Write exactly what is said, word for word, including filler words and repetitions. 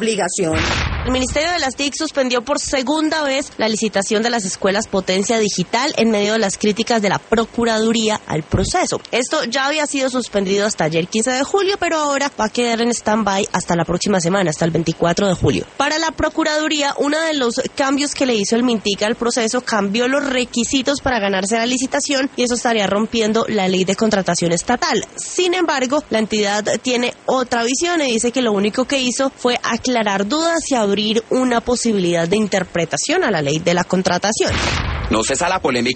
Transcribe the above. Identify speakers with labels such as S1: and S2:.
S1: explicación.
S2: El Ministerio de las T I C suspendió por segunda vez la licitación de las escuelas Potencia Digital en medio de las críticas de la Procuraduría al proceso. Esto ya había sido suspendido hasta ayer quince de julio, pero ahora va a quedar en stand-by hasta la próxima semana, hasta el veinticuatro de julio. Para la Procuraduría, uno de los cambios que le hizo el Mintic al proceso cambió los requisitos para ganarse la licitación y eso estaría rompiendo la ley de contratación estatal. Sin embargo, la entidad tiene otra visión y dice que lo único que hizo fue aclarar dudas y abrir una posibilidad de interpretación a la ley de la contratación.
S3: No cesa la polémica